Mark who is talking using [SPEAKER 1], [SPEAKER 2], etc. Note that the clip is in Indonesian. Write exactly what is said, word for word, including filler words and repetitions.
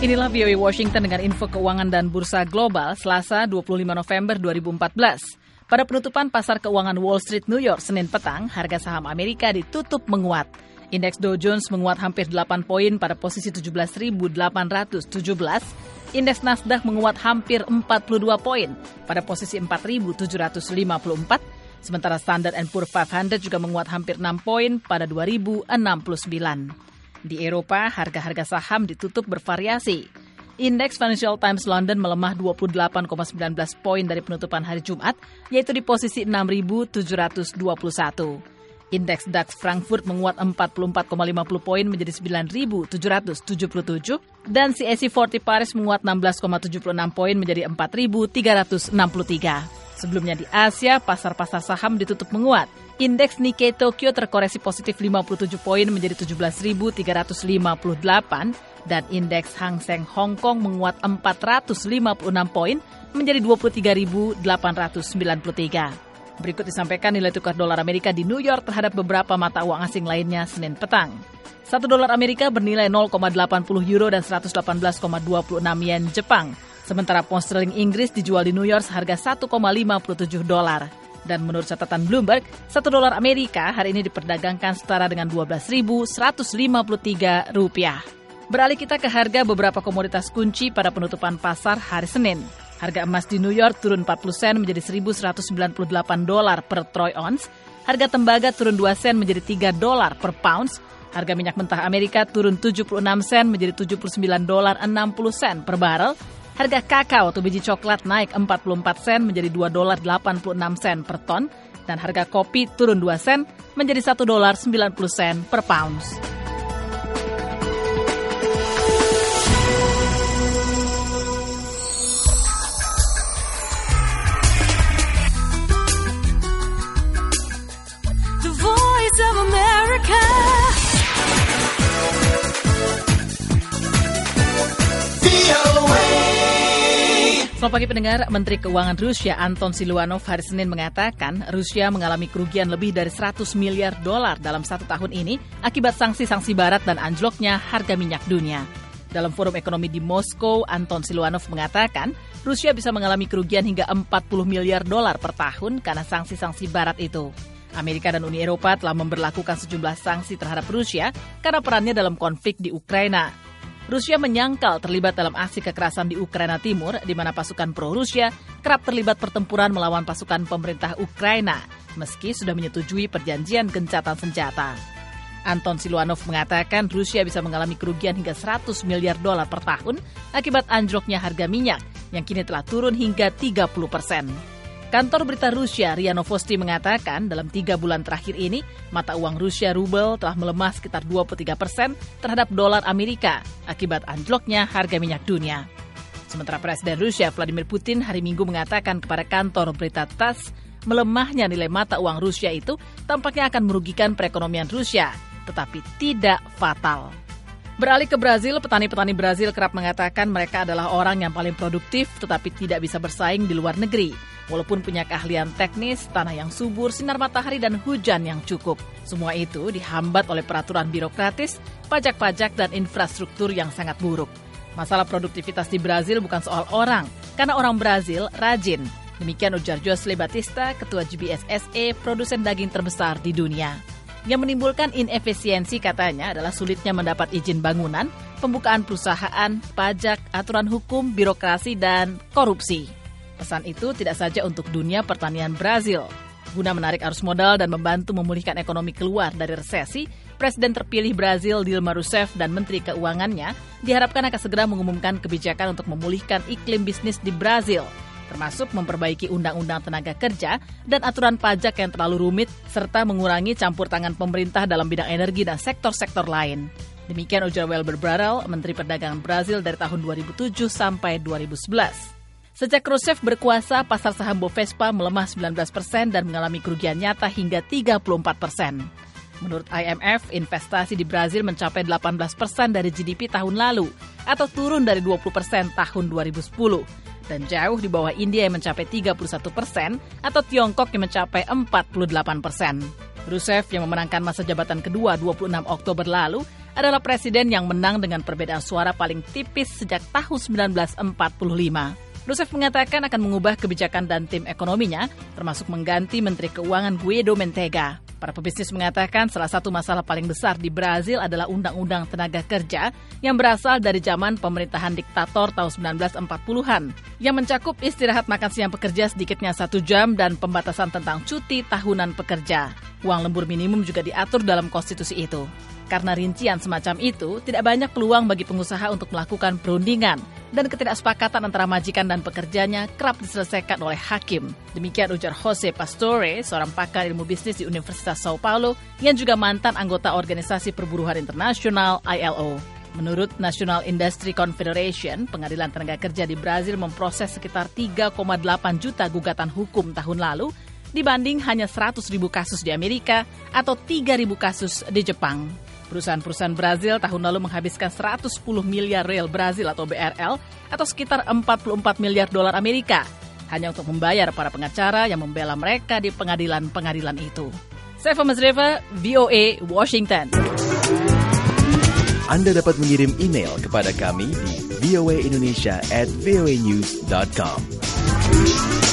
[SPEAKER 1] Inilah V O A Washington dengan info keuangan dan bursa global Selasa dua puluh lima November dua ribu empat belas. Pada penutupan pasar keuangan Wall Street New York Senin petang, harga saham Amerika ditutup menguat. Indeks Dow Jones menguat hampir delapan poin pada posisi tujuh belas ribu delapan ratus tujuh belas. Indeks Nasdaq menguat hampir empat puluh dua poin pada posisi empat ribu tujuh ratus lima puluh empat. Sementara Standard and Poor's lima ratus juga menguat hampir enam poin pada dua ribu enam puluh sembilan. Di Eropa, harga-harga saham ditutup bervariasi. Indeks Financial Times London melemah dua puluh delapan koma sembilan belas poin dari penutupan hari Jumat, yaitu di posisi enam ribu tujuh ratus dua puluh satu. Indeks DAX Frankfurt menguat empat puluh empat koma lima puluh poin menjadi sembilan ribu tujuh ratus tujuh puluh tujuh, dan C A C empat puluh Paris menguat enam belas koma tujuh puluh enam poin menjadi empat ribu tiga ratus enam puluh tiga. Sebelumnya di Asia, pasar-pasar saham ditutup menguat. Indeks Nikkei Tokyo terkoreksi positif lima puluh tujuh poin menjadi tujuh belas ribu tiga ratus lima puluh delapan dan indeks Hang Seng Hong Kong menguat empat ratus lima puluh enam poin menjadi dua puluh tiga ribu delapan ratus sembilan puluh tiga. Berikut disampaikan nilai tukar dolar Amerika di New York terhadap beberapa mata uang asing lainnya Senin petang. Satu dolar Amerika bernilai nol koma delapan puluh euro dan seratus delapan belas koma dua puluh enam yen Jepang. Sementara pound sterling Inggris dijual di New York seharga satu koma lima puluh tujuh dolar. Dan menurut catatan Bloomberg, satu dolar Amerika hari ini diperdagangkan setara dengan dua belas ribu seratus lima puluh tiga rupiah. Beralih kita ke harga beberapa komoditas kunci pada penutupan pasar hari Senin. Harga emas di New York turun empat puluh sen menjadi seribu seratus sembilan puluh delapan dolar per troy ounce. Harga tembaga turun dua sen menjadi tiga dolar per pounds. Harga minyak mentah Amerika turun tujuh puluh enam sen menjadi tujuh puluh sembilan dolar enam puluh sen per barel. Harga kakao atau biji coklat naik empat puluh empat sen menjadi dua dolar delapan puluh enam sen per ton. Dan harga kopi turun dua sen menjadi satu dolar sembilan puluh sen per pounds.
[SPEAKER 2] The Voice of America.
[SPEAKER 1] Selamat pagi pendengar, Menteri Keuangan Rusia Anton Siluanov hari Senin mengatakan Rusia mengalami kerugian lebih dari seratus miliar dolar dalam satu tahun ini akibat sanksi-sanksi barat dan anjloknya harga minyak dunia. Dalam forum ekonomi di Moskow, Anton Siluanov mengatakan Rusia bisa mengalami kerugian hingga empat puluh miliar dolar per tahun karena sanksi-sanksi barat itu. Amerika dan Uni Eropa telah memberlakukan sejumlah sanksi terhadap Rusia karena perannya dalam konflik di Ukraina. Rusia menyangkal terlibat dalam aksi kekerasan di Ukraina Timur, di mana pasukan pro-Rusia kerap terlibat pertempuran melawan pasukan pemerintah Ukraina, meski sudah menyetujui perjanjian gencatan senjata. Anton Siluanov mengatakan Rusia bisa mengalami kerugian hingga seratus miliar dolar per tahun akibat anjloknya harga minyak, yang kini telah turun hingga tiga puluh persen. Kantor berita Rusia R I A Novosti mengatakan dalam tiga bulan terakhir ini, mata uang Rusia rubel telah melemah sekitar dua puluh tiga persen terhadap dolar Amerika akibat anjloknya harga minyak dunia. Sementara Presiden Rusia Vladimir Putin hari Minggu mengatakan kepada kantor berita T A S S, melemahnya nilai mata uang Rusia itu tampaknya akan merugikan perekonomian Rusia, tetapi tidak fatal. Beralih ke Brazil, petani-petani Brazil kerap mengatakan mereka adalah orang yang paling produktif tetapi tidak bisa bersaing di luar negeri. Walaupun punya keahlian teknis, tanah yang subur, sinar matahari, dan hujan yang cukup. Semua itu dihambat oleh peraturan birokratis, pajak-pajak, dan infrastruktur yang sangat buruk. Masalah produktivitas di Brazil bukan soal orang, karena orang Brazil rajin. Demikian ujar José Batista, Ketua G B S S E, produsen daging terbesar di dunia. Yang menimbulkan inefisiensi katanya adalah sulitnya mendapat izin bangunan, pembukaan perusahaan, pajak, aturan hukum, birokrasi, dan korupsi. Pesan itu tidak saja untuk dunia pertanian Brazil. Guna menarik arus modal dan membantu memulihkan ekonomi keluar dari resesi, Presiden terpilih Brazil Dilma Rousseff dan Menteri Keuangannya diharapkan akan segera mengumumkan kebijakan untuk memulihkan iklim bisnis di Brazil, termasuk memperbaiki undang-undang tenaga kerja dan aturan pajak yang terlalu rumit, serta mengurangi campur tangan pemerintah dalam bidang energi dan sektor-sektor lain. Demikian ujar Welber Barrel, Menteri Perdagangan Brazil dari tahun dua ribu tujuh sampai dua ribu sebelas. Sejak Rousseff berkuasa, pasar saham Bovespa melemah sembilan belas persen dan mengalami kerugian nyata hingga tiga puluh empat persen. Menurut I M F, investasi di Brazil mencapai delapan belas persen dari G D P tahun lalu, atau turun dari dua puluh persen tahun dua ribu sepuluh. Dan jauh di bawah India yang mencapai tiga puluh satu persen, atau Tiongkok yang mencapai empat puluh delapan persen. Rousseff yang memenangkan masa jabatan kedua dua puluh enam Oktober lalu adalah presiden yang menang dengan perbedaan suara paling tipis sejak tahun sembilan belas empat puluh lima. Rousseff mengatakan akan mengubah kebijakan dan tim ekonominya, termasuk mengganti Menteri Keuangan Guido Mantega. Para pebisnis mengatakan salah satu masalah paling besar di Brazil adalah undang-undang tenaga kerja yang berasal dari zaman pemerintahan diktator tahun sembilan belas empat puluhan, yang mencakup istirahat makan siang pekerja sedikitnya satu jam dan pembatasan tentang cuti tahunan pekerja. Uang lembur minimum juga diatur dalam konstitusi itu. Karena rincian semacam itu, tidak banyak peluang bagi pengusaha untuk melakukan perundingan, dan ketidaksepakatan antara majikan dan pekerjanya kerap diselesaikan oleh hakim. Demikian ujar Jose Pastore, seorang pakar ilmu bisnis di Universitas Sao Paulo, yang juga mantan anggota Organisasi Perburuhan Internasional I L O. Menurut National Industry Confederation, Pengadilan Tenaga Kerja di Brazil memproses sekitar tiga koma delapan juta gugatan hukum tahun lalu, dibanding hanya seratus ribu kasus di Amerika atau tiga ribu kasus di Jepang. Perusahaan-perusahaan Brazil tahun lalu menghabiskan seratus sepuluh miliar real Brazil atau B R L atau sekitar empat puluh empat miliar dolar Amerika hanya untuk membayar para pengacara yang membela mereka di pengadilan-pengadilan itu. Saya Fama Zreva, V O A, Washington.
[SPEAKER 3] Anda dapat mengirim email kepada kami di voaindonesia at voanews dot com.